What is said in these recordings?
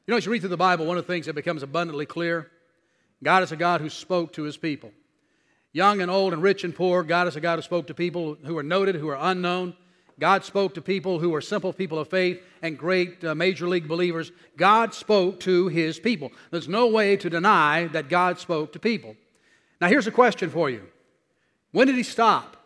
You know, as you read through the Bible, one of the things that becomes abundantly clear, God is a God who spoke to His people. Young and old and rich and poor, God is a God who spoke to people who are noted, who are unknown. God spoke to people who were simple people of faith and great major league believers. God spoke to His people. There's no way to deny that God spoke to people. Now here's a question for you. When did He stop?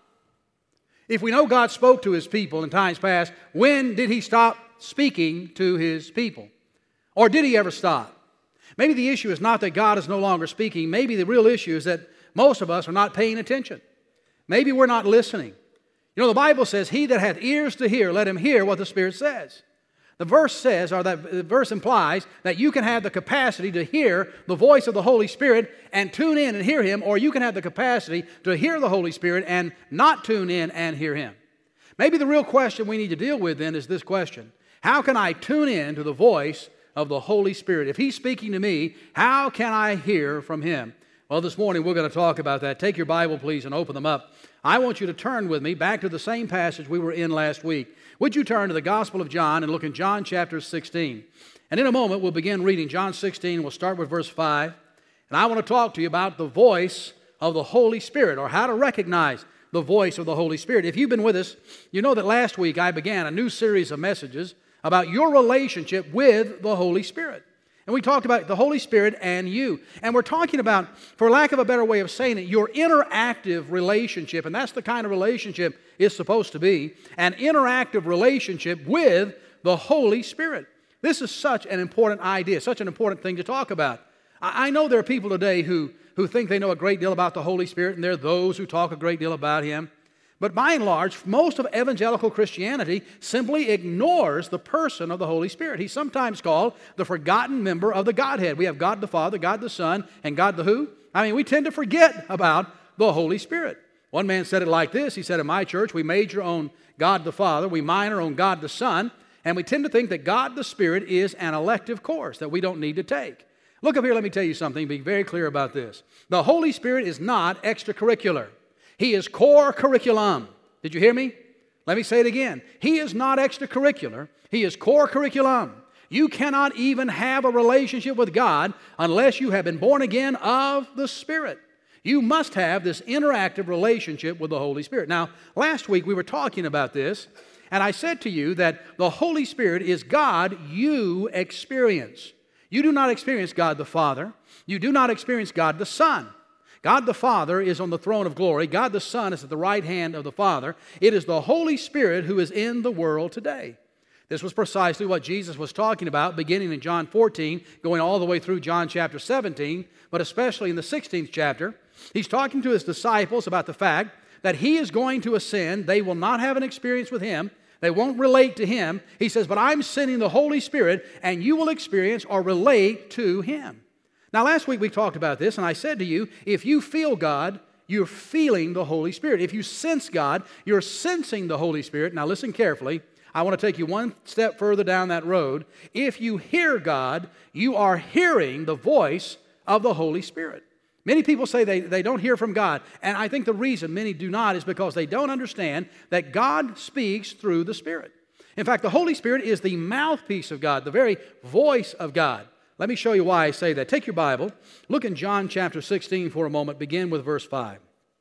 If we know God spoke to His people in times past, when did He stop speaking to His people? Or did He ever stop? Maybe the issue is not that God is no longer speaking. Maybe the real issue is that most of us are not paying attention. Maybe we're not listening. You know, the Bible says, "He that hath ears to hear, let him hear what the Spirit says." The verse says, or that the verse implies, that you can have the capacity to hear the voice of the Holy Spirit and tune in and hear Him, or you can have the capacity to hear the Holy Spirit and not tune in and hear Him. Maybe the real question we need to deal with then is this question: how can I tune in to the voice of the Holy Spirit? If He's speaking to me, how can I hear from Him? Well, this morning we're going to talk about that. Take your Bible, please, and open them up. I want you to turn with me back to the same passage we were in last week. Would you turn to the Gospel of John and look in John chapter 16? And in a moment we'll begin reading John 16. We'll start with verse 5. And I want to talk to you about the voice of the Holy Spirit, or how to recognize the voice of the Holy Spirit. If you've been with us, you know that last week I began a new series of messages about your relationship with the Holy Spirit. And we talked about the Holy Spirit and you. And we're talking about, for lack of a better way of saying it, your interactive relationship. And that's the kind of relationship it's supposed to be, an interactive relationship with the Holy Spirit. This is such an important idea, such an important thing to talk about. I know there are people today who think they know a great deal about the Holy Spirit, and there are those who talk a great deal about Him. But by and large, most of evangelical Christianity simply ignores the person of the Holy Spirit. He's sometimes called the forgotten member of the Godhead. We have God the Father, God the Son, and God the who? I mean, we tend to forget about the Holy Spirit. One man said it like this. He said, in my church, we major on God the Father, we minor on God the Son, and we tend to think that God the Spirit is an elective course that we don't need to take. Look up here, let me tell you something, be very clear about this. The Holy Spirit is not extracurricular. He is core curriculum. Did you hear me? Let me say it again. He is not extracurricular. He is core curriculum. You cannot even have a relationship with God unless you have been born again of the Spirit. You must have this interactive relationship with the Holy Spirit. Now, last week we were talking about this, and I said to you that the Holy Spirit is God you experience. You do not experience God the Father. You do not experience God the Son. God the Father is on the throne of glory. God the Son is at the right hand of the Father. It is the Holy Spirit who is in the world today. This was precisely what Jesus was talking about, beginning in John 14, going all the way through John chapter 17, but especially in the 16th chapter. He's talking to His disciples about the fact that He is going to ascend. They will not have an experience with Him. They won't relate to Him. He says, but I'm sending the Holy Spirit, and you will experience or relate to Him. Now, last week we talked about this, and I said to you, if you feel God, you're feeling the Holy Spirit. If you sense God, you're sensing the Holy Spirit. Now, listen carefully. I want to take you one step further down that road. If you hear God, you are hearing the voice of the Holy Spirit. Many people say they don't hear from God, and I think the reason many do not is because they don't understand that God speaks through the Spirit. In fact, the Holy Spirit is the mouthpiece of God, the very voice of God. Let me show you why I say that. Take your Bible. Look in John chapter 16 for a moment. Begin with verse 5.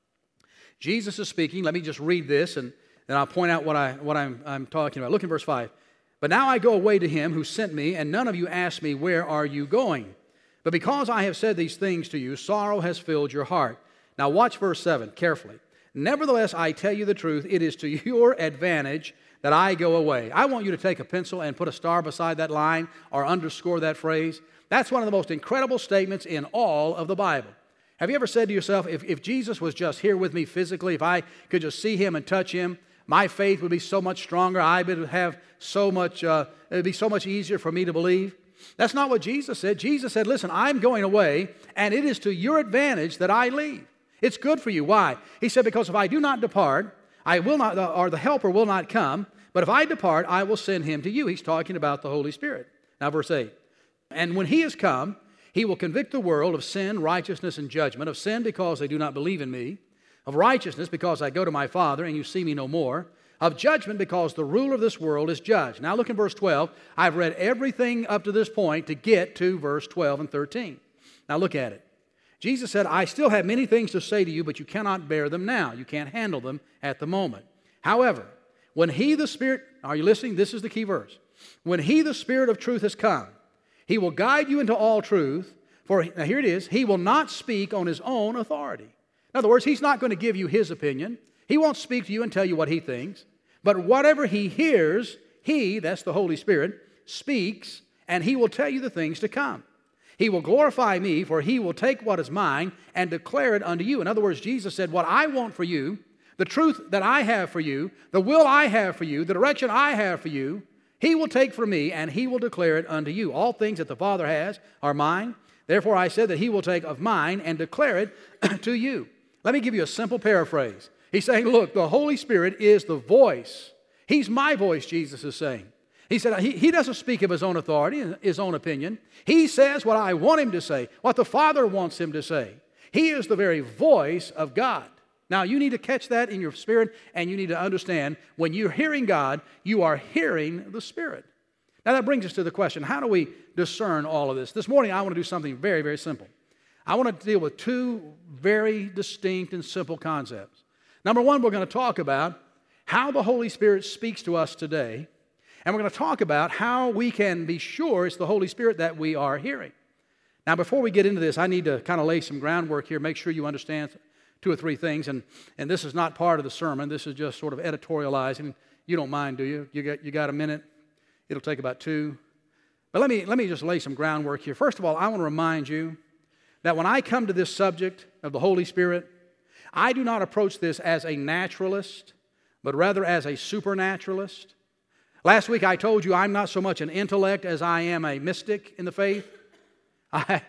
Jesus is speaking. Let me just read this, and then I'll point out what I'm talking about. Look in verse 5. But now I go away to Him who sent me, and none of you ask me, where are you going? But because I have said these things to you, sorrow has filled your heart. Now watch verse 7 carefully. Nevertheless, I tell you the truth, it is to your advantage that I go away. I want you to take a pencil and put a star beside that line or underscore that phrase. That's one of the most incredible statements in all of the Bible. Have you ever said to yourself, if Jesus was just here with me physically, if I could just see Him and touch Him, my faith would be so much stronger. I would have so much, it would be so much easier for me to believe. That's not what Jesus said. Jesus said, listen, I'm going away, and it is to your advantage that I leave. It's good for you. Why? He said, because if I do not depart, I will not, or the helper will not come, but if I depart, I will send Him to you. He's talking about the Holy Spirit. Now, verse 8. And when He is come, He will convict the world of sin, righteousness, and judgment. Of sin, because they do not believe in me. Of righteousness, because I go to my Father, and you see me no more. of judgment because the ruler of this world is judged. Now look in verse 12. I've read everything up to this point to get to verse 12 and 13. Now look at it. Jesus said, I still have many things to say to you, but you cannot bear them now. You can't handle them at the moment. However, when He, the Spirit, are you listening? This is the key verse. When He, the Spirit of truth, has come, He will guide you into all truth. For, now here it is, He will not speak on His own authority. In other words, He's not going to give you His opinion. He won't speak to you and tell you what He thinks. But whatever He hears, He, that's the Holy Spirit, speaks, and He will tell you the things to come. He will glorify Me, for He will take what is mine and declare it unto you. In other words, Jesus said, what I want for you, the truth that I have for you, the will I have for you, the direction I have for you, He will take from Me, and He will declare it unto you. All things that the Father has are mine. Therefore I said that He will take of mine and declare it to you. Let me give you a simple paraphrase. He's saying, look, the Holy Spirit is the voice. He's my voice, Jesus is saying. He said he doesn't speak of His own authority, His own opinion. He says what I want Him to say, what the Father wants Him to say. He is the very voice of God. Now, you need to catch that in your spirit, and you need to understand when you're hearing God, you are hearing the Spirit. Now, that brings us to the question, how do we discern all of this? This morning, I want to do something very, very simple. I want to deal with two very distinct and simple concepts. Number one, we're going to talk about how the Holy Spirit speaks to us today, and we're going to talk about how we can be sure it's the Holy Spirit that we are hearing. Now, before we get into this, I need to kind of lay some groundwork here, make sure you understand two or three things, and this is not part of the sermon. This is just sort of editorializing. You don't mind, do you? You got a minute? It'll take about two. But let me just lay some groundwork here. First of all, I want to remind you that when I come to this subject of the Holy Spirit, I do not approach this as a naturalist, but rather as a supernaturalist. Last week I told you I'm not so much an intellect as I am a mystic in the faith. I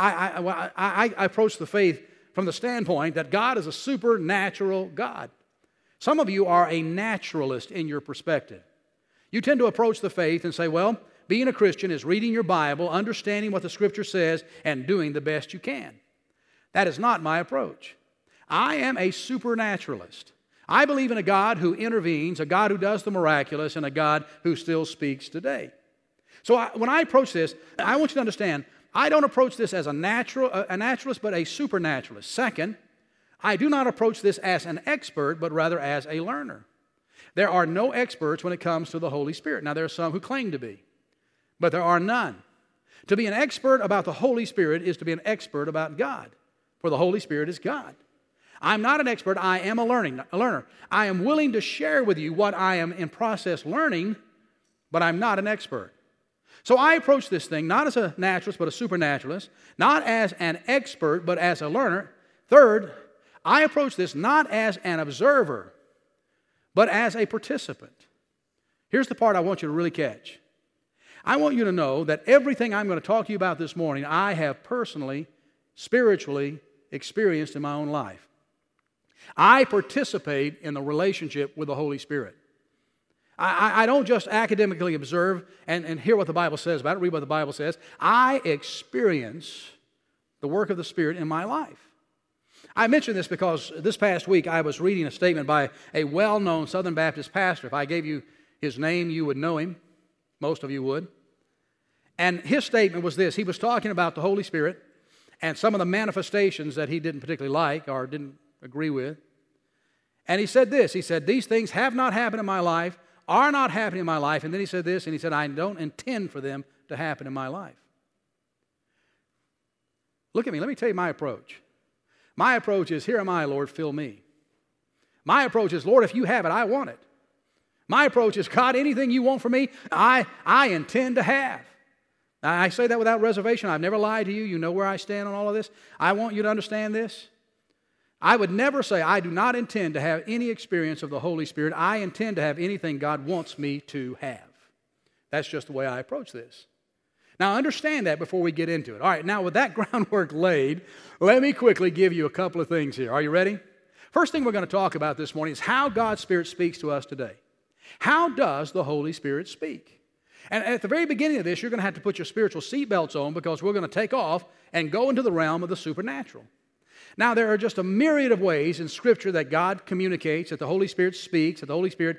approach the faith from the standpoint that God is a supernatural God. Some of you are a naturalist in your perspective. You tend to approach the faith and say, well, being a Christian is reading your Bible, understanding what the Scripture says, and doing the best you can. That is not my approach. I am a supernaturalist. I believe in a God who intervenes, a God who does the miraculous, and a God who still speaks today. So when I approach this, I want you to understand, I don't approach this as a naturalist, but a supernaturalist. Second, I do not approach this as an expert, but rather as a learner. There are no experts when it comes to the Holy Spirit. Now, there are some who claim to be, but there are none. To be an expert about the Holy Spirit is to be an expert about God, for the Holy Spirit is God. I'm not an expert. I am a learner. I am willing to share with you what I am in process learning, but I'm not an expert. So I approach this thing not as a naturalist, but a supernaturalist, not as an expert, but as a learner. Third, I approach this not as an observer, but as a participant. Here's the part I want you to really catch. I want you to know that everything I'm going to talk to you about this morning, I have personally, spiritually experienced in my own life. I participate in the relationship with the Holy Spirit. I don't just academically observe and hear what the Bible says about it, read what the Bible says. I experience the work of the Spirit in my life. I mention this because this past week I was reading a statement by a well-known Southern Baptist pastor. If I gave you his name, you would know him. Most of you would. And his statement was this. He was talking about the Holy Spirit and some of the manifestations that he didn't particularly like or didn't agree with. And he said this. He said, these things have not happened in my life, are not happening in my life. And then he said this, and he said, I don't intend for them to happen in my life. Look at me. Let me tell you my approach. My approach is, here am I, Lord, fill me. My approach is, Lord, if you have it, I want it. My approach is, God, anything you want from me, I intend to have. Now, I say that without reservation. I've never lied to you. You know where I stand on all of this. I want you to understand this. I would never say I do not intend to have any experience of the Holy Spirit. I intend to have anything God wants me to have. That's just the way I approach this. Now, understand that before we get into it. All right, now with that groundwork laid, let me quickly give you a couple of things here. Are you ready? First thing we're going to talk about this morning is how God's Spirit speaks to us today. How does the Holy Spirit speak? And at the very beginning of this, you're going to have to put your spiritual seatbelts on because we're going to take off and go into the realm of the supernatural. Now, there are just a myriad of ways in Scripture that God communicates, that the Holy Spirit speaks, that the Holy Spirit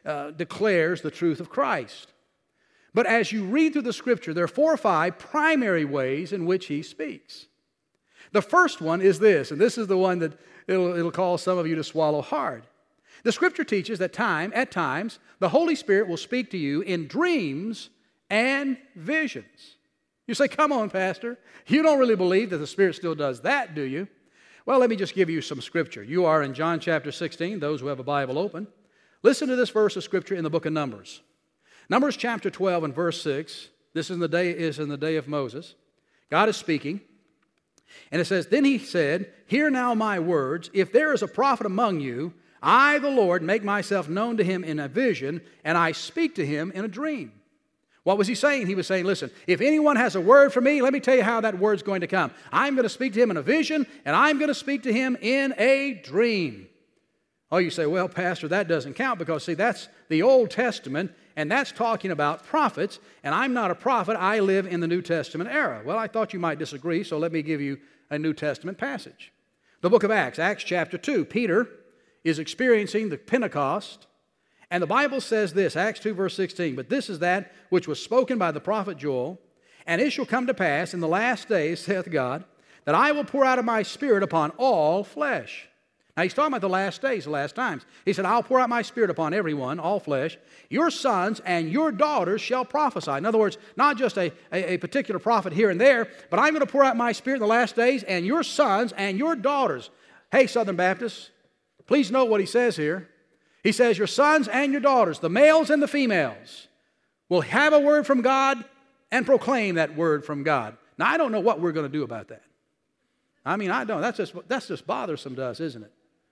declares the truth of Christ. But as you read through the Scripture, there are 4 or 5 primary ways in which he speaks. The first one is this, and this is the one that it'll cause some of you to swallow hard. The Scripture teaches that at times, the Holy Spirit will speak to you in dreams and visions. You say, come on, Pastor. You don't really believe that the Spirit still does that, do you? Well, let me just give you some Scripture. You are in John chapter 16, those who have a Bible open. Listen to this verse of Scripture in the book of Numbers. Numbers chapter 12 and verse 6. This is in the day of Moses. God is speaking. And it says, then he said, hear now my words. If there is a prophet among you, I, the Lord, make myself known to him in a vision, and I speak to him in a dream. What was he saying? He was saying, listen, if anyone has a word for me, let me tell you how that word's going to come. I'm going to speak to him in a vision, and I'm going to speak to him in a dream. Oh, you say, well, Pastor, that doesn't count because, see, that's the Old Testament, and that's talking about prophets, and I'm not a prophet. I live in the New Testament era. Well, I thought you might disagree, so let me give you a New Testament passage. The book of Acts, Acts chapter 2. Peter is experiencing the Pentecost, and the Bible says this, Acts 2 verse 16, but this is that which was spoken by the prophet Joel, and it shall come to pass in the last days, saith God, that I will pour out of my Spirit upon all flesh. Now he's talking about the last days, the last times. He said, I'll pour out my Spirit upon everyone, all flesh. Your sons and your daughters shall prophesy. In other words, not just a particular prophet here and there, but I'm going to pour out my Spirit in the last days, and your sons and your daughters. Hey, Southern Baptists, please note what he says here. He says, your sons and your daughters, the males and the females, will have a word from God and proclaim that word from God. Now, I don't know what we're going to do about that. I mean, I don't. That's just bothersome to us, isn't it?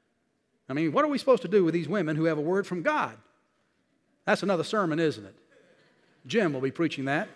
I mean, what are we supposed to do with these women who have a word from God? That's another sermon, isn't it? Jim will be preaching that.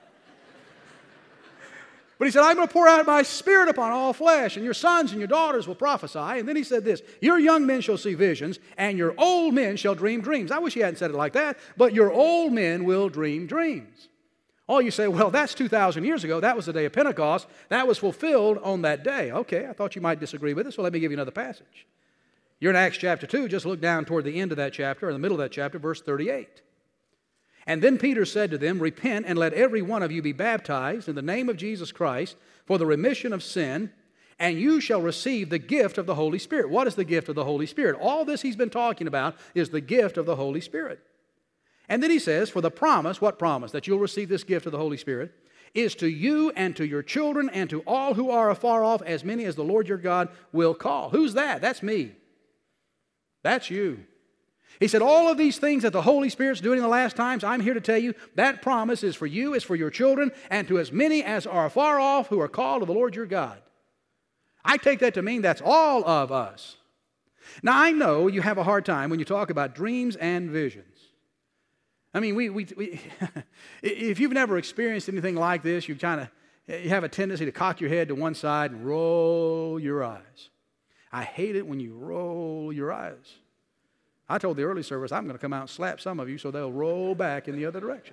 But he said, I'm going to pour out my Spirit upon all flesh, and your sons and your daughters will prophesy. And then he said this, your young men shall see visions, and your old men shall dream dreams. I wish he hadn't said it like that, but your old men will dream dreams. Oh, you say, well, that's 2,000 years ago. That was the day of Pentecost. That was fulfilled on that day. Okay, I thought you might disagree with it, so let me give you another passage. You're in Acts chapter 2. Just look down toward the end of that chapter, or the middle of that chapter, verse 38. And then Peter said to them, repent and let every one of you be baptized in the name of Jesus Christ for the remission of sin, and you shall receive the gift of the Holy Spirit. What is the gift of the Holy Spirit? All this he's been talking about is the gift of the Holy Spirit. And then he says, for the promise, what promise? That you'll receive this gift of the Holy Spirit, is to you and to your children and to all who are afar off, as many as the Lord your God will call. Who's that? That's me. That's you. He said, all of these things that the Holy Spirit's doing in the last times, I'm here to tell you, that promise is for you, is for your children, and to as many as are far off who are called to the Lord your God. I take that to mean that's all of us. Now, I know you have a hard time when you talk about dreams and visions. I mean, if you've never experienced anything like this, you have a tendency to cock your head to one side and roll your eyes. I hate it when you roll your eyes. I told the early service I'm going to come out and slap some of you so they'll roll back in the other direction.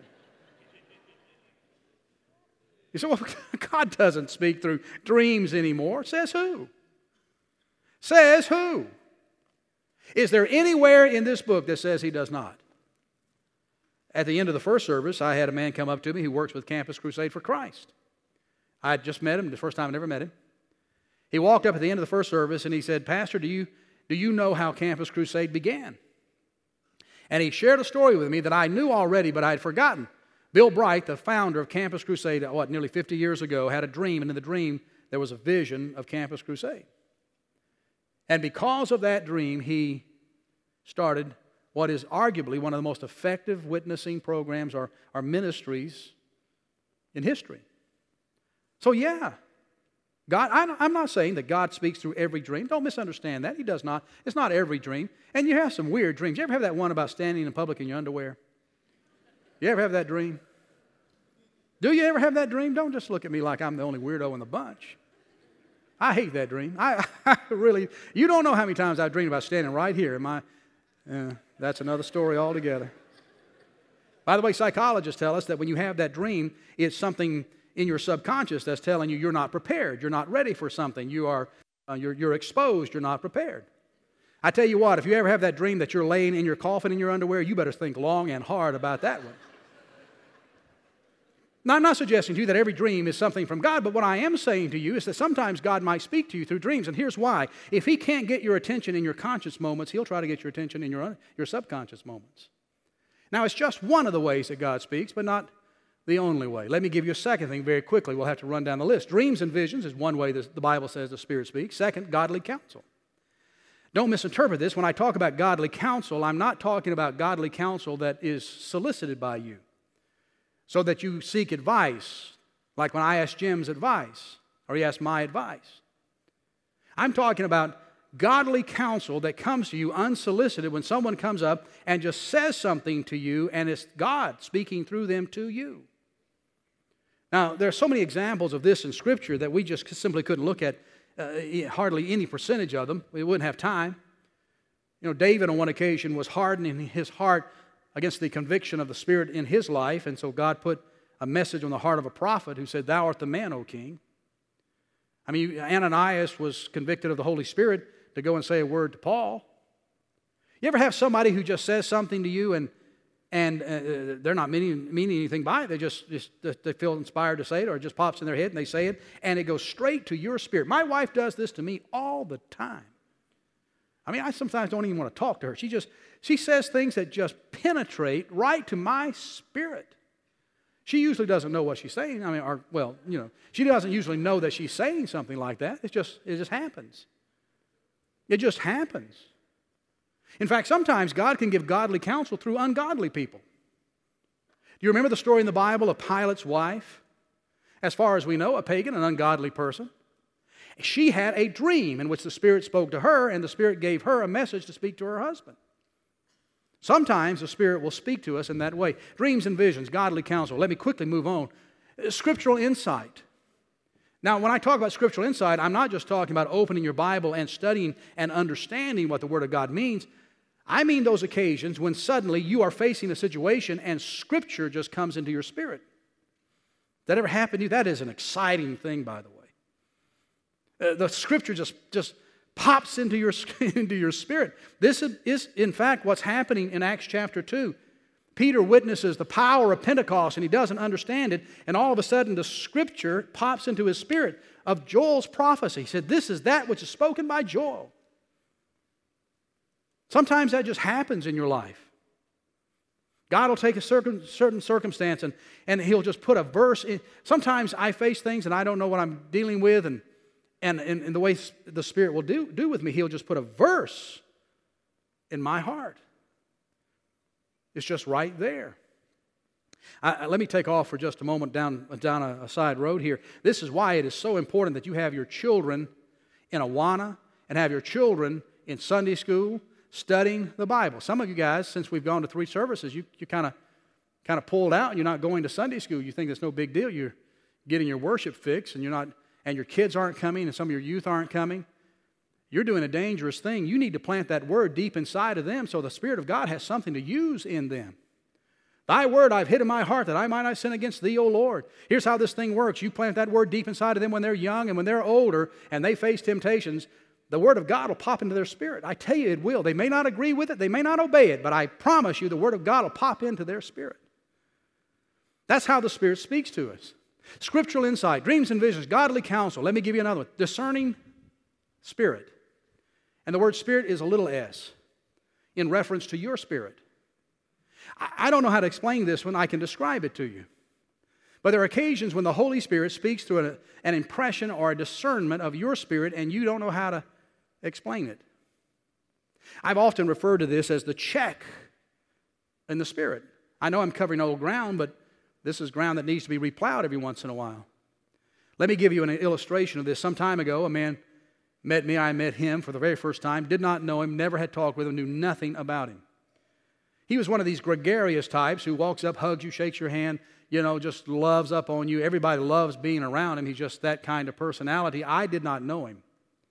You say, well, God doesn't speak through dreams anymore. Says who? Says who? Is there anywhere in this book that says he does not? At the end of the first service, I had a man come up to me who works with Campus Crusade for Christ. I had just met him, the first time I ever met him. He walked up at the end of the first service and he said, Pastor, do you know how Campus Crusade began? And he shared a story with me that I knew already, but I had forgotten. Bill Bright, the founder of Campus Crusade, nearly 50 years ago, had a dream, and in the dream there was a vision of Campus Crusade. And because of that dream, he started what is arguably one of the most effective witnessing programs or ministries in history. So yeah, God, I'm not saying that God speaks through every dream. Don't misunderstand that. He does not. It's not every dream. And you have some weird dreams. You ever have that one about standing in public in your underwear? You ever have that dream? Do you ever have that dream? Don't just look at me like I'm the only weirdo in the bunch. I hate that dream. I really, you don't know how many times I've dreamed about standing right here. That's another story altogether. By the way, psychologists tell us that when you have that dream, it's something in your subconscious that's telling you you're not prepared, you're not ready for something, you're exposed, you're not prepared. I tell you what, if you ever have that dream that you're laying in your coffin in your underwear, you better think long and hard about that one. Now, I'm not suggesting to you that every dream is something from God, but what I am saying to you is that sometimes God might speak to you through dreams, and here's why. If He can't get your attention in your conscious moments, He'll try to get your attention in your subconscious moments. Now, it's just one of the ways that God speaks, but not the only way. Let me give you a second thing very quickly. We'll have to run down the list. Dreams and visions is one way the Bible says the Spirit speaks. Second, godly counsel. Don't misinterpret this. When I talk about godly counsel, I'm not talking about godly counsel that is solicited by you so that you seek advice, like when I asked Jim's advice or he asked my advice. I'm talking about godly counsel that comes to you unsolicited when someone comes up and just says something to you and it's God speaking through them to you. Now, there are so many examples of this in Scripture that we just simply couldn't look at hardly any percentage of them. We wouldn't have time. You know, David on one occasion was hardening his heart against the conviction of the Spirit in his life, and so God put a message on the heart of a prophet who said, "Thou art the man, O king." I mean, Ananias was convicted of the Holy Spirit to go and say a word to Paul. You ever have somebody who just says something to you and they're not meaning anything by it. They feel inspired to say it, or it just pops in their head and they say it, and it goes straight to your spirit. My wife does this to me all the time. I mean, I sometimes don't even want to talk to her. She says things that just penetrate right to my spirit. She usually doesn't know what she's saying. I mean, she doesn't usually know that she's saying something like that. It just happens. It just happens. In fact, sometimes God can give godly counsel through ungodly people. Do you remember the story in the Bible of Pilate's wife? As far as we know, a pagan, an ungodly person. She had a dream in which the Spirit spoke to her, and the Spirit gave her a message to speak to her husband. Sometimes the Spirit will speak to us in that way. Dreams and visions, godly counsel. Let me quickly move on. Scriptural insight. Now, when I talk about scriptural insight, I'm not just talking about opening your Bible and studying and understanding what the Word of God means. I mean those occasions when suddenly you are facing a situation and Scripture just comes into your spirit. That ever happened to you? That is an exciting thing, by the way. The Scripture just pops into your spirit. This is, in fact, what's happening in Acts chapter 2. Peter witnesses the power of Pentecost, and he doesn't understand it, and all of a sudden the Scripture pops into his spirit of Joel's prophecy. He said, "This is that which is spoken by Joel." Sometimes that just happens in your life. God will take a certain circumstance and He'll just put a verse in. Sometimes I face things and I don't know what I'm dealing with, and the way the Spirit will do with me, He'll just put a verse in my heart. It's just right there. Let me take off for just a moment down a side road here. This is why it is so important that you have your children in Awana and have your children in Sunday school studying the Bible. Some of you guys, since we've gone to 3 services, you kind of pulled out and you're not going to Sunday school. You think it's no big deal. You're getting your worship fix and your kids aren't coming and some of your youth aren't coming. You're doing a dangerous thing. You need to plant that word deep inside of them so the Spirit of God has something to use in them. Thy word I've hid in my heart that I might not sin against thee, O Lord. Here's how this thing works. You plant that word deep inside of them when they're young, and when they're older and they face temptations, the Word of God will pop into their spirit. I tell you, it will. They may not agree with it. They may not obey it. But I promise you, the Word of God will pop into their spirit. That's how the Spirit speaks to us. Scriptural insight, dreams and visions, godly counsel. Let me give you another one. Discerning spirit. And the word spirit is a little s in reference to your spirit. I don't know how to explain this when I can describe it to you. But there are occasions when the Holy Spirit speaks through an impression or a discernment of your spirit and you don't know how to explain it. I've often referred to this as the check in the Spirit. I know I'm covering old ground, but this is ground that needs to be replowed every once in a while. Let me give you an illustration of this. Some time ago, a man met me. I met him for the very first time, did not know him, never had talked with him, knew nothing about him. He was one of these gregarious types who walks up, hugs you, shakes your hand, just loves up on you. Everybody loves being around him. He's just that kind of personality. I did not know him.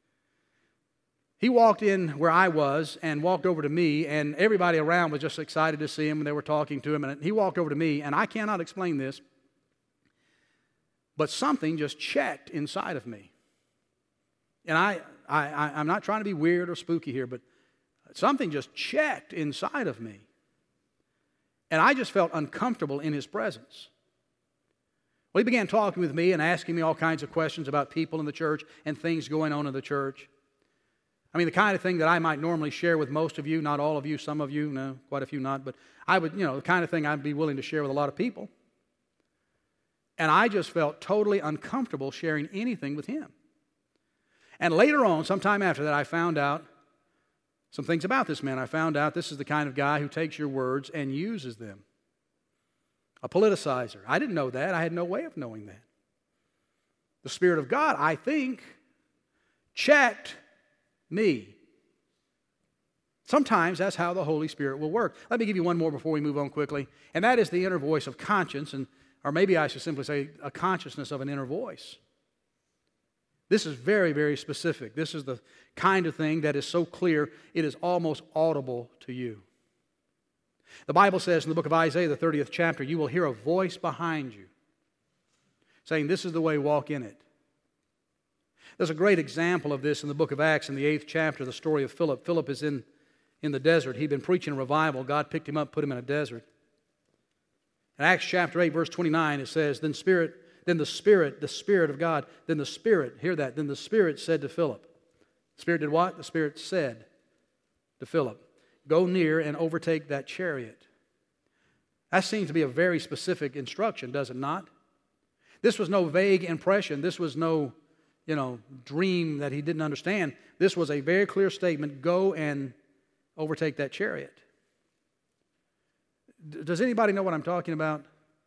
He walked in where I was and walked over to me, and everybody around was just excited to see him, and they were talking to him. And he walked over to me, and I cannot explain this, but something just checked inside of me. And I'm not trying to be weird or spooky here, but something just checked inside of me. And I just felt uncomfortable in his presence. Well, he began talking with me and asking me all kinds of questions about people in the church and things going on in the church. I mean, the kind of thing that I might normally share with most of you, not all of you, some of you, no, quite a few not, but I would, the kind of thing I'd be willing to share with a lot of people. And I just felt totally uncomfortable sharing anything with him. And later on, sometime after that, I found out some things about this man. I found out this is the kind of guy who takes your words and uses them. A politicizer. I didn't know that. I had no way of knowing that. The Spirit of God, I think, checked me. Sometimes that's how the Holy Spirit will work. Let me give you one more before we move on quickly, and that is the inner voice of conscience, or maybe I should simply say a consciousness of an inner voice. This is very, very specific. This is the kind of thing that is so clear it is almost audible to you. The Bible says in the book of Isaiah, the 30th chapter, you will hear a voice behind you saying, this is the way, walk in it. There's a great example of this in the book of Acts in the 8th chapter, the story of Philip. Philip is in the desert. He'd been preaching a revival. God picked him up, put him in a desert. In Acts chapter 8, verse 29, it says, Then the Spirit of God, then the Spirit, hear that, then the Spirit said to Philip. The Spirit did what? The Spirit said to Philip, go near and overtake that chariot. That seems to be a very specific instruction, does it not? This was no vague impression. This was no, dream that he didn't understand. This was a very clear statement, go and overtake that chariot. Does anybody know what I'm talking about?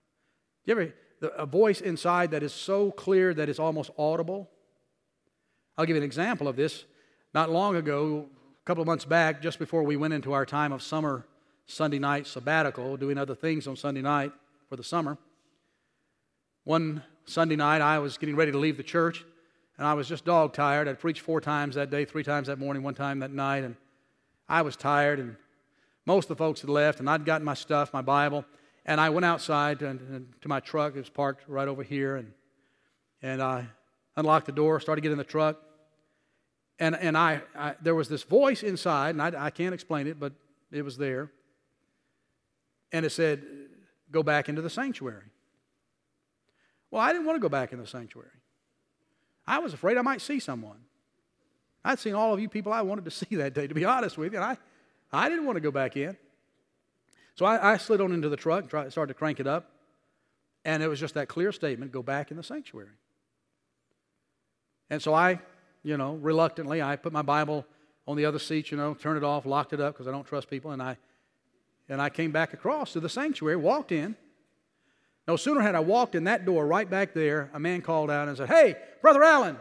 A voice inside that is so clear that it's almost audible? I'll give you an example of this. Not long ago, a couple of months back, just before we went into our time of summer Sunday night sabbatical, doing other things on Sunday night for the summer, one Sunday night I was getting ready to leave the church, and I was just dog tired. I'd preached 4 times that day, 3 times that morning, 1 time that night, and I was tired, and most of the folks had left, and I'd gotten my stuff, my Bible, and I went outside to my truck. It was parked right over here, and I unlocked the door, started getting in the truck, and there was this voice inside, and I can't explain it, but it was there, and it said, go back into the sanctuary. Well, I didn't want to go back in the sanctuary. I was afraid I might see someone. I'd seen all of you people I wanted to see that day, to be honest with you, and I didn't want to go back in. So I slid on into the truck, started to crank it up, and it was just that clear statement, go back in the sanctuary. And so I, reluctantly, I put my Bible on the other seat, turned it off, locked it up because I don't trust people, and I came back across to the sanctuary, walked in. No sooner had I walked in that door right back there, a man called out and said, hey, Brother Allen.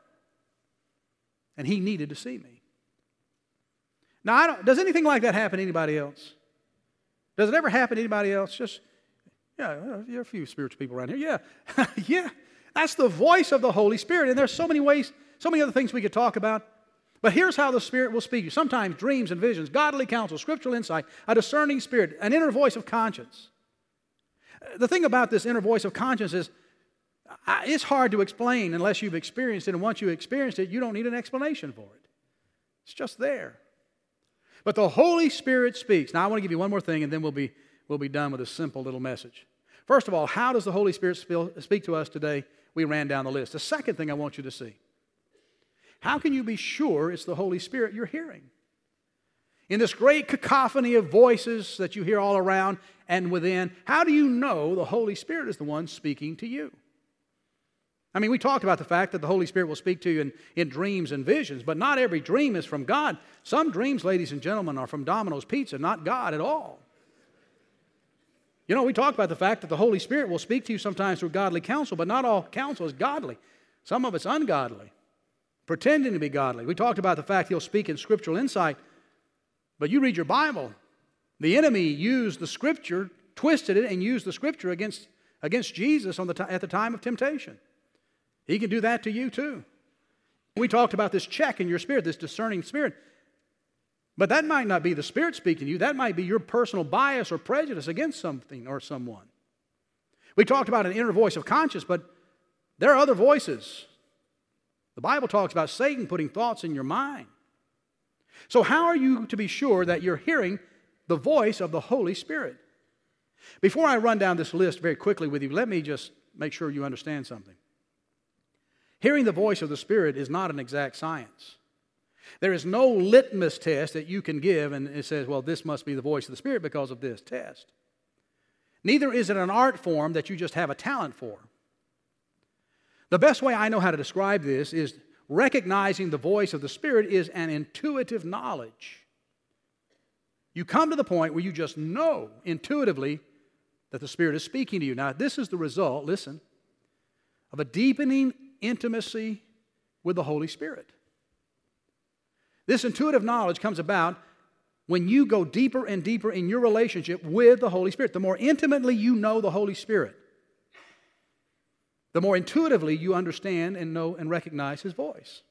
And he needed to see me. Now, does anything like that happen to anybody else? Does it ever happen to anybody else? Just, you're a few spiritual people around here. Yeah, yeah. That's the voice of the Holy Spirit. And there's so many ways, so many other things we could talk about. But here's how the Spirit will speak to you. Sometimes dreams and visions, godly counsel, scriptural insight, a discerning spirit, an inner voice of conscience. The thing about this inner voice of conscience is it's hard to explain unless you've experienced it. And once you've experienced it, you don't need an explanation for it. It's just there. But the Holy Spirit speaks. Now, I want to give you one more thing, and then we'll be done with a simple little message. First of all, how does the Holy Spirit speak to us today? We ran down the list. The second thing I want you to see, how can you be sure it's the Holy Spirit you're hearing? In this great cacophony of voices that you hear all around and within, how do you know the Holy Spirit is the one speaking to you? I mean, we talked about the fact that the Holy Spirit will speak to you in dreams and visions, but not every dream is from God. Some dreams, ladies and gentlemen, are from Domino's Pizza, not God at all. We talked about the fact that the Holy Spirit will speak to you sometimes through godly counsel, but not all counsel is godly. Some of it's ungodly, pretending to be godly. We talked about the fact He'll speak in scriptural insight, but you read your Bible. The enemy used the Scripture, twisted it, and used the Scripture against Jesus at the time of temptation. He can do that to you too. We talked about this check in your spirit, this discerning spirit. But that might not be the Spirit speaking to you. That might be your personal bias or prejudice against something or someone. We talked about an inner voice of conscience, but there are other voices. The Bible talks about Satan putting thoughts in your mind. So how are you to be sure that you're hearing the voice of the Holy Spirit? Before I run down this list very quickly with you, let me just make sure you understand something. Hearing the voice of the Spirit is not an exact science. There is no litmus test that you can give and it says, well, this must be the voice of the Spirit because of this test. Neither is it an art form that you just have a talent for. The best way I know how to describe this is recognizing the voice of the Spirit is an intuitive knowledge. You come to the point where you just know intuitively that the Spirit is speaking to you. Now, this is the result, listen, of a deepening intimacy with the Holy Spirit. This intuitive knowledge comes about when you go deeper and deeper in your relationship with the Holy Spirit. The more intimately you know the Holy Spirit, the more intuitively you understand and know and recognize His voice.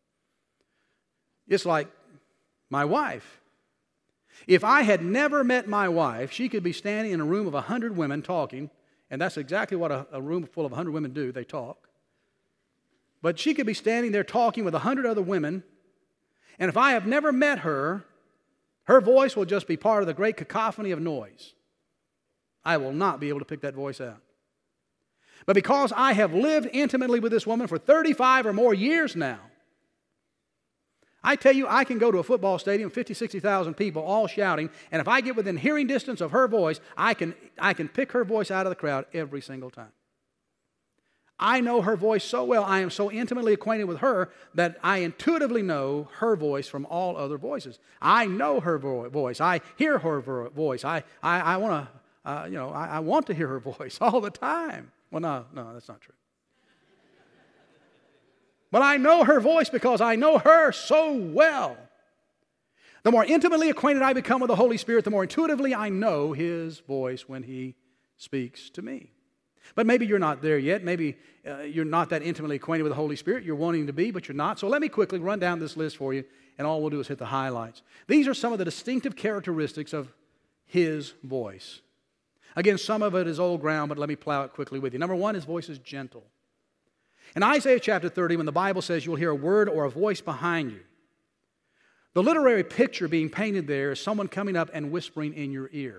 It's like my wife. If I had never met my wife, she could be standing in a room of 100 women talking, and that's exactly what a room full of 100 women do, they talk. But she could be standing there talking with 100 other women, and if I have never met her, her voice will just be part of the great cacophony of noise. I will not be able to pick that voice out. But because I have lived intimately with this woman for 35 or more years now, I tell you, I can go to a football stadium, 50, 60,000 people all shouting, and if I get within hearing distance of her voice, I can pick her voice out of the crowd every single time. I know her voice so well, I am so intimately acquainted with her that I intuitively know her voice from all other voices. I know her voice. I hear her voice. I want to hear her voice all the time. Well, no, that's not true. But I know her voice because I know her so well. The more intimately acquainted I become with the Holy Spirit, the more intuitively I know His voice when He speaks to me. But maybe you're not there yet. Maybe you're not that intimately acquainted with the Holy Spirit. You're wanting to be, but you're not. So let me quickly run down this list for you, and all we'll do is hit the highlights. These are some of the distinctive characteristics of His voice. Again, some of it is old ground, but let me plow it quickly with you. Number one, His voice is gentle. In Isaiah chapter 30, when the Bible says you'll hear a word or a voice behind you, the literary picture being painted there is someone coming up and whispering in your ear.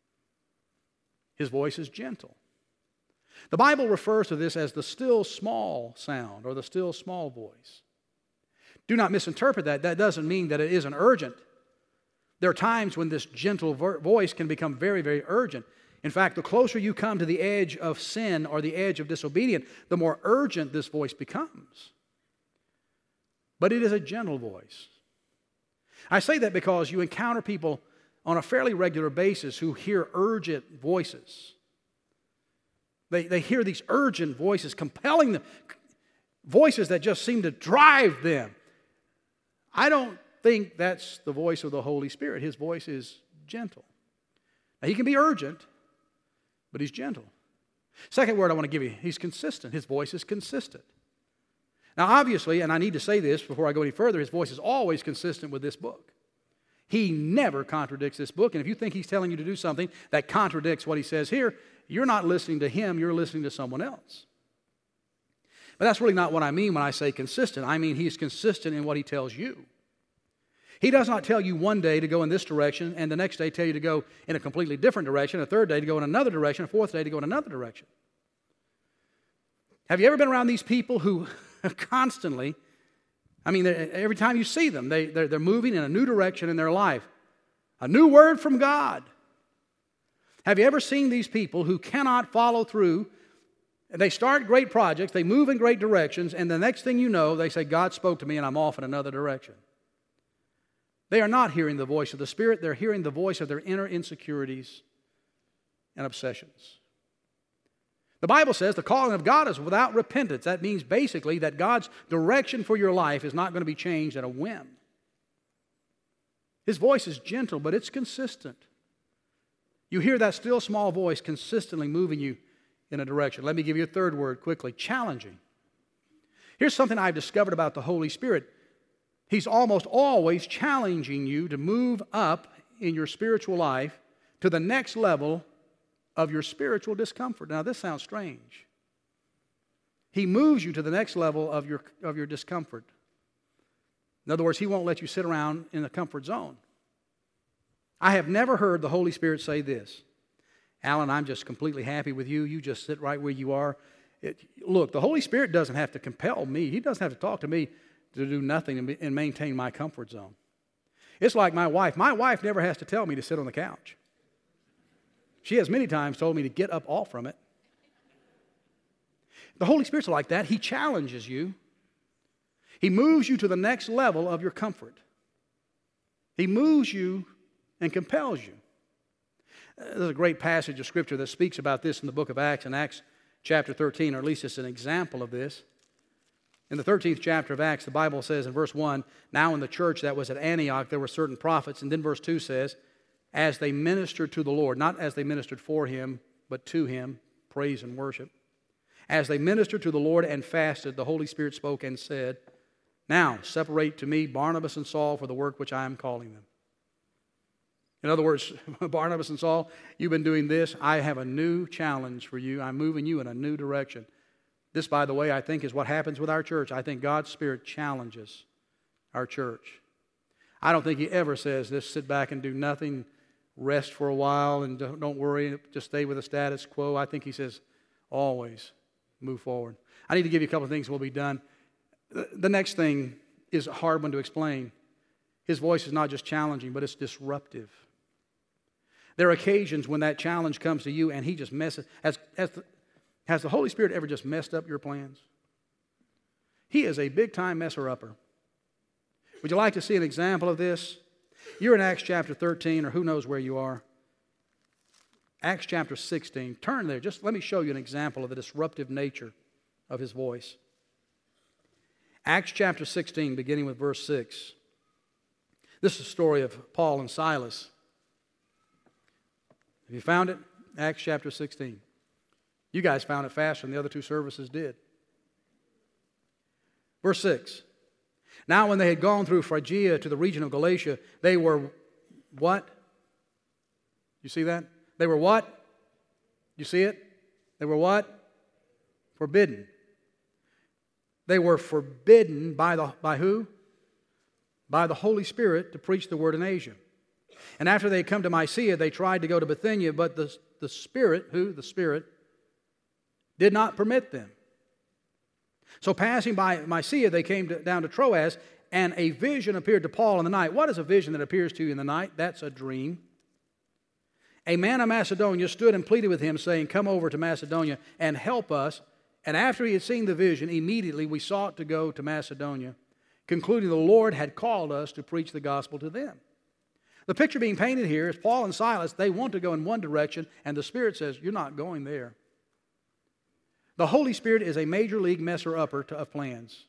His voice is gentle. The Bible refers to this as the still small sound or the still small voice. Do not misinterpret that. That doesn't mean that it isn't urgent. There are times when this gentle voice can become very, very urgent. In fact, the closer you come to the edge of sin or the edge of disobedience, the more urgent this voice becomes. But it is a gentle voice. I say that because you encounter people on a fairly regular basis who hear urgent voices. They hear these urgent voices, compelling them, voices that just seem to drive them. I don't think that's the voice of the Holy Spirit. His voice is gentle. Now, He can be urgent, but He's gentle. Second word I want to give you, He's consistent. His voice is consistent. Now, obviously, and I need to say this before I go any further, His voice is always consistent with this book. He never contradicts this book, and if you think He's telling you to do something that contradicts what He says here, you're not listening to Him, you're listening to someone else. But that's really not what I mean when I say consistent. I mean He's consistent in what He tells you. He does not tell you one day to go in this direction and the next day tell you to go in a completely different direction, a third day to go in another direction, a fourth day to go in another direction. Have you ever been around these people who constantly, every time you see them, they're moving in a new direction in their life. A new word from God. Have you ever seen these people who cannot follow through? They start great projects, they move in great directions, and the next thing you know, they say, God spoke to me and I'm off in another direction. They are not hearing the voice of the Spirit. They're hearing the voice of their inner insecurities and obsessions. The Bible says the calling of God is without repentance. That means basically that God's direction for your life is not going to be changed at a whim. His voice is gentle, but it's consistent. You hear that still small voice consistently moving you in a direction. Let me give you a third word quickly, challenging. Here's something I've discovered about the Holy Spirit. He's almost always challenging you to move up in your spiritual life to the next level of your spiritual discomfort. Now, this sounds strange. He moves you to the next level of your discomfort. In other words, He won't let you sit around in the comfort zone. I have never heard the Holy Spirit say this: Alan, I'm just completely happy with you. You just sit right where you are. Look, the Holy Spirit doesn't have to compel me. He doesn't have to talk to me to do nothing and maintain my comfort zone. It's like my wife. My wife never has to tell me to sit on the couch. She has many times told me to get up off from it. The Holy Spirit's like that. He challenges you. He moves you to the next level of your comfort. He moves you and compels you. There's a great passage of Scripture that speaks about this in the book of Acts, in Acts chapter 13, or at least it's an example of this. In the 13th chapter of Acts, the Bible says in verse 1, now in the church that was at Antioch there were certain prophets, and then verse 2 says, as they ministered to the Lord, not as they ministered for Him, but to Him, praise and worship. As they ministered to the Lord and fasted, the Holy Spirit spoke and said, now separate to me Barnabas and Saul for the work which I am calling them. In other words, Barnabas and Saul, you've been doing this. I have a new challenge for you. I'm moving you in a new direction. This, by the way, I think is what happens with our church. I think God's Spirit challenges our church. I don't think He ever says this, sit back and do nothing, rest for a while, and don't worry, just stay with the status quo. I think He says, always move forward. I need to give you a couple of things and we'll be done. The next thing is a hard one to explain. His voice is not just challenging, but it's disruptive. There are occasions when that challenge comes to you and He just messes. Has the Holy Spirit ever just messed up your plans? He is a big-time messer-upper. Would you like to see an example of this? You're in Acts chapter 13, or who knows where you are. Acts chapter 16. Turn there. Just let me show you an example of the disruptive nature of His voice. Acts chapter 16, beginning with verse 6. This is the story of Paul and Silas. Have you found it? Acts chapter 16. You guys found it faster than the other two services did. Verse 6. Now when they had gone through Phrygia to the region of Galatia, they were what? You see that? They were what? You see it? They were what? Forbidden. They were forbidden by who? By the Holy Spirit to preach the word in Asia. And after they had come to Mysia, they tried to go to Bithynia, but the Spirit, who? The Spirit, did not permit them. So passing by Mysia, they came down to Troas, and a vision appeared to Paul in the night. What is a vision that appears to you in the night? That's a dream. A man of Macedonia stood and pleaded with him, saying, come over to Macedonia and help us. And after he had seen the vision, immediately we sought to go to Macedonia, concluding the Lord had called us to preach the gospel to them. The picture being painted here is Paul and Silas. They want to go in one direction, and the Spirit says, you're not going there. The Holy Spirit is a major league messer-upper of plans.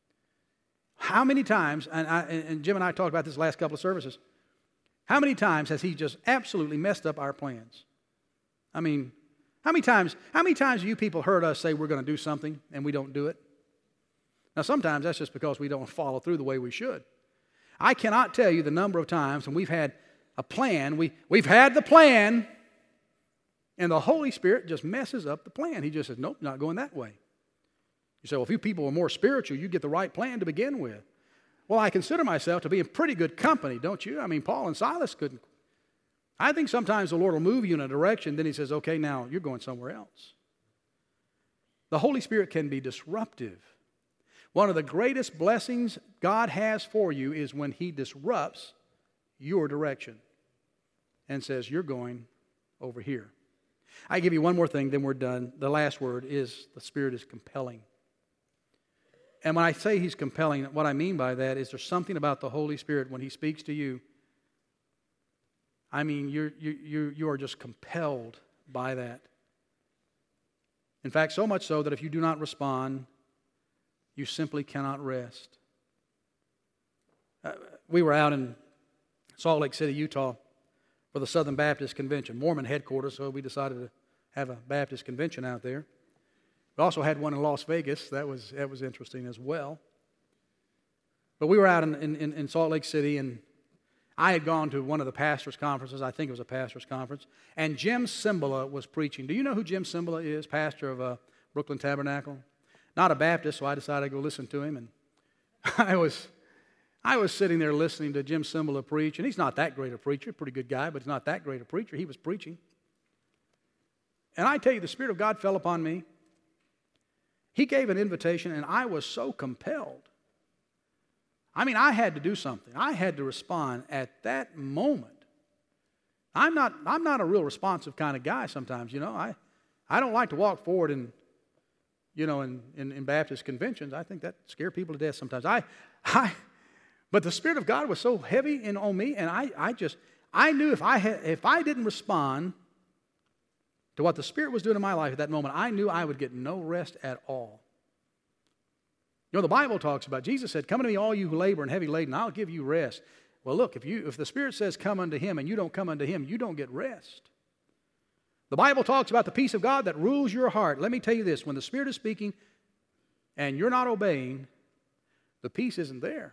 How many times, and Jim and I talked about this last couple of services, how many times has He just absolutely messed up our plans? I mean, how many times have you people heard us say we're going to do something and we don't do it? Now, sometimes that's just because we don't follow through the way we should. I cannot tell you the number of times when we've had a plan, we've had the plan, and the Holy Spirit just messes up the plan. He just says, nope, not going that way. You say, well, if you people are more spiritual, you get the right plan to begin with. Well, I consider myself to be in pretty good company, don't you? I mean, Paul and Silas couldn't. I think sometimes the Lord will move you in a direction, then He says, okay, now you're going somewhere else. The Holy Spirit can be disruptive. One of the greatest blessings God has for you is when He disrupts your direction and says, you're going over here. I give you one more thing, then we're done. The last word is the Spirit is compelling. And when I say He's compelling, what I mean by that is there's something about the Holy Spirit when He speaks to you. I mean, you are just compelled by that. In fact, so much so that if you do not respond, you simply cannot rest. We were out in Salt Lake City, Utah, for the Southern Baptist Convention, Mormon headquarters, so we decided to have a Baptist convention out there. We also had one in Las Vegas. That was interesting as well. But we were out in Salt Lake City, and I had gone to one of the pastors' conferences. I think it was a pastors' conference. And Jim Cymbala was preaching. Do you know who Jim Cymbala is? Pastor of Brooklyn Tabernacle. Not a Baptist, so I decided to go listen to him. And I I was sitting there listening to Jim Cymbala preach, and he's not that great a preacher, pretty good guy, but he's not that great a preacher. He was preaching. And I tell you, the Spirit of God fell upon me. He gave an invitation, and I was so compelled. I mean, I had to do something. I had to respond at that moment. I'm not a real responsive kind of guy sometimes, you know. I don't like to walk forward in Baptist conventions. I think that scares people to death sometimes. But the Spirit of God was so heavy on me, and I knew if I didn't respond to what the Spirit was doing in my life at that moment, I knew I would get no rest at all. You know, the Bible talks about, Jesus said, "Come unto me, all you who labor and heavy laden, I'll give you rest." Well, look, if the Spirit says come unto Him and you don't come unto Him, you don't get rest. The Bible talks about the peace of God that rules your heart. Let me tell you this, when the Spirit is speaking and you're not obeying, the peace isn't there.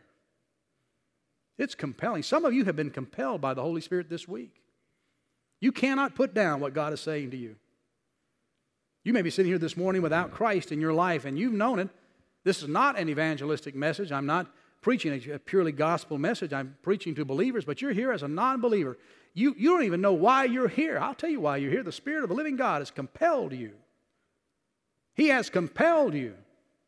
It's compelling. Some of you have been compelled by the Holy Spirit this week. You cannot put down what God is saying to you. You may be sitting here this morning without Christ in your life, and you've known it. This is not an evangelistic message. I'm not preaching a purely gospel message. I'm preaching to believers, but you're here as a non-believer. You don't even know why you're here. I'll tell you why you're here. The Spirit of the living God has compelled you. He has compelled you.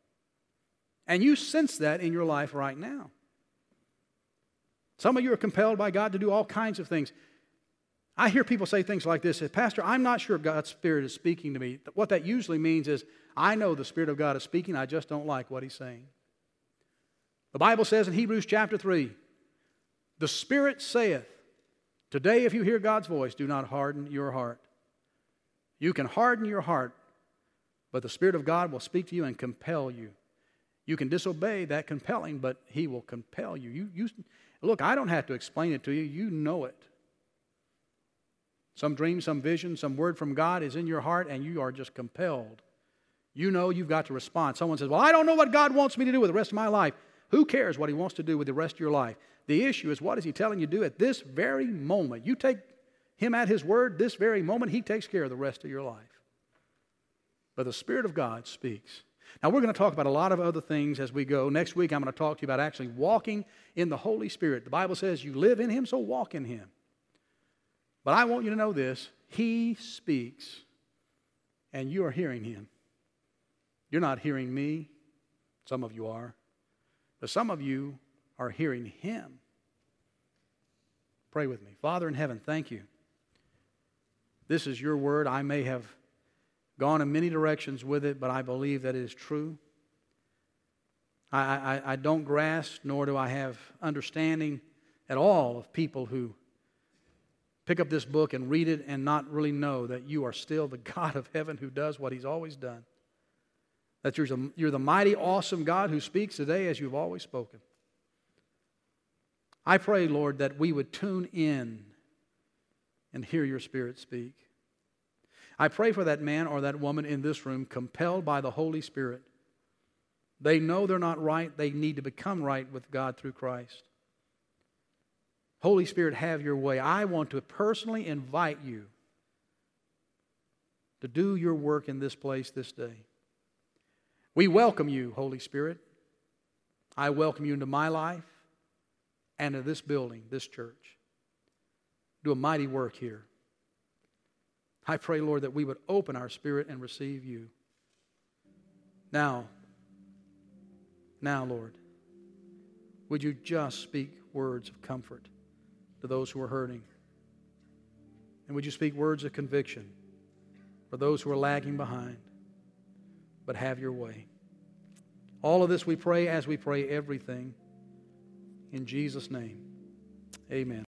And you sense that in your life right now. Some of you are compelled by God to do all kinds of things. I hear people say things like this, "Pastor, I'm not sure God's Spirit is speaking to me." What that usually means is, I know the Spirit of God is speaking, I just don't like what He's saying. The Bible says in Hebrews chapter 3, "The Spirit saith, today if you hear God's voice, do not harden your heart." You can harden your heart, but the Spirit of God will speak to you and compel you. You can disobey that compelling, but He will compel you. Look, I don't have to explain it to you. You know it. Some dream, some vision, some word from God is in your heart, and you are just compelled. You know you've got to respond. Someone says, "Well, I don't know what God wants me to do with the rest of my life." Who cares what He wants to do with the rest of your life? The issue is, what is He telling you to do at this very moment? You take Him at His word, this very moment, He takes care of the rest of your life. But the Spirit of God speaks. Now, we're going to talk about a lot of other things as we go. Next week, I'm going to talk to you about actually walking in the Holy Spirit. The Bible says you live in Him, so walk in Him. But I want you to know this. He speaks, and you are hearing Him. You're not hearing me. Some of you are. But some of you are hearing Him. Pray with me. Father in heaven, thank you. This is your word. I may have gone in many directions with it, but I believe that it is true. I don't grasp, nor do I have understanding at all of people who pick up this book and read it and not really know that you are still the God of heaven who does what He's always done. That you're the mighty, awesome God who speaks today as you've always spoken. I pray, Lord, that we would tune in and hear your Spirit speak. I pray for that man or that woman in this room compelled by the Holy Spirit. They know they're not right. They need to become right with God through Christ. Holy Spirit, have your way. I want to personally invite you to do your work in this place this day. We welcome you, Holy Spirit. I welcome you into my life and into this building, this church. Do a mighty work here. I pray, Lord, that we would open our spirit and receive you. Now, Lord, would you just speak words of comfort to those who are hurting? And would you speak words of conviction for those who are lagging behind? But have your way. All of this we pray as we pray everything. In Jesus' name, amen.